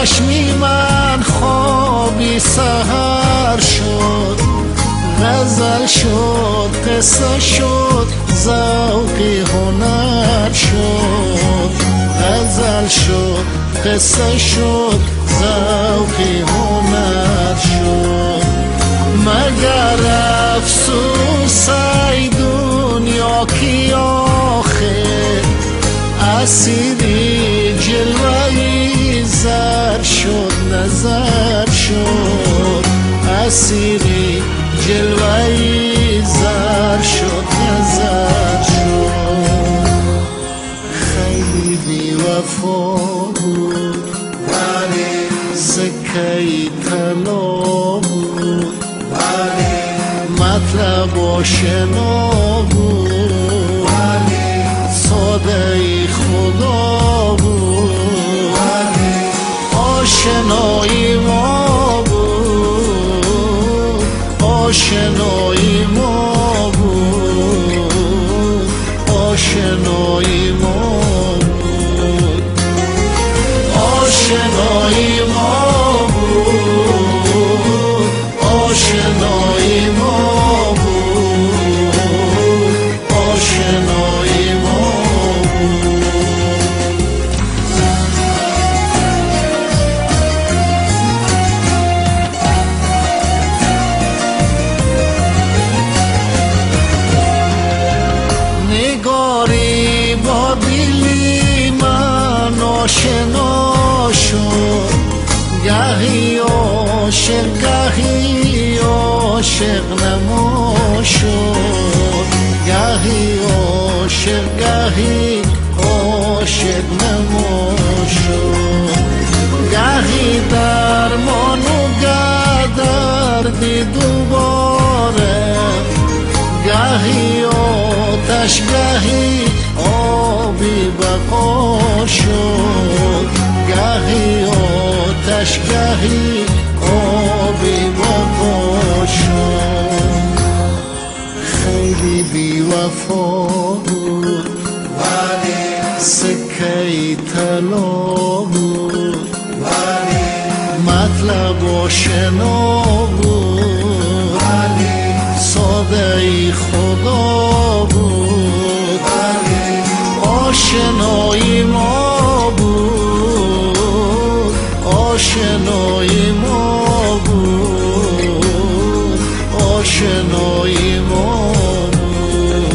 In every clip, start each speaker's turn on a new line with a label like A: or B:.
A: چشمی من خوابی سحر شد، غزل شد قصه شد ذوقی هنر شد، غزل شد قصه شد ذوقی هنر شد. مگر افسوس ای دنیا کی آخر اسیری جلوه‌ای زر شد نظر شد، اسیری جلوه‌ای زر شد نظر شد. خیلی بی وفا بود ولی سکه‌ای طلا بود، ولی مطلب آشنا بود، ولی ساده‌ای خدا بود، ولی آشنایی ما بود، آشنایی ما بود، آشنایی ما بود، آشنایی ما بود، آشنایی ما بود، آشنایی ما بود. نگاری با دلی من آشنا شد، گهی عاشق گهی عاشق نما شد، گهی عاشق گهی عاشق نما شد. گهی درمان و دردی دوباره، گهی آتش گهی آبی بقا شد، گهی آتش گهی آبی بقا شد. خیلی بی وفا بود ولی سکه‌ای طلا بود، ولی مطلب آشنا بود، ولی ساده‌ای خدا بود، ولی آشنایی ما بود، آشنایی ما بود، آشنایی ما بود،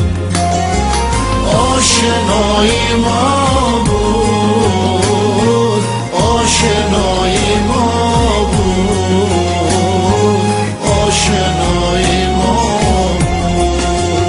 A: آشنایی ما بود، آشنایی ما بود، آشنایی ما بود.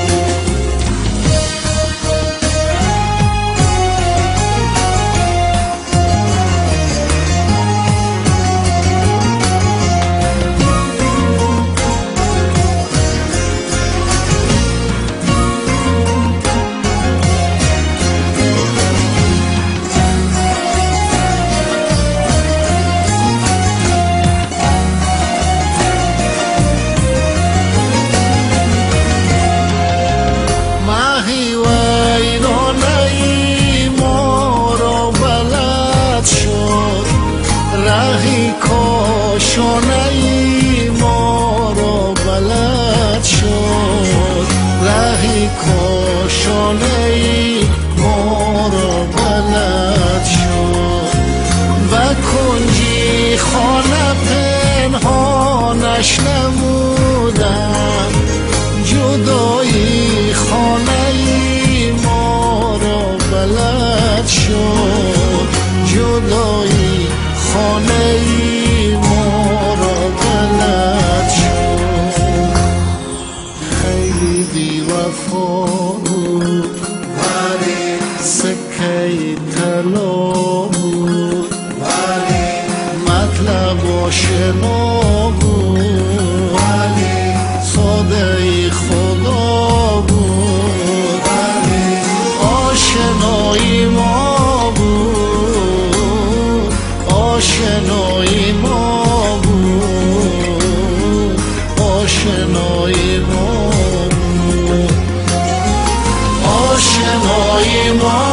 A: رهی کاشانه‌ای ما را بلد شد، رهی کاشانه‌ای ما را بلد شد. و کنجی خانه پنهانش نمودم، جدایی خانه‌ای ما را بلد شد، جدایی خانه‌ای ما را بلد شد. خیلی بی وفا بود ولی سکه‌ای طلا بود، ولی مطلب آشنا بود، ولی ساده‌ای خدا بود، ولی آشنایی ما بود، آشنایی ما بود، آشنایی ما بود، آشنایی ما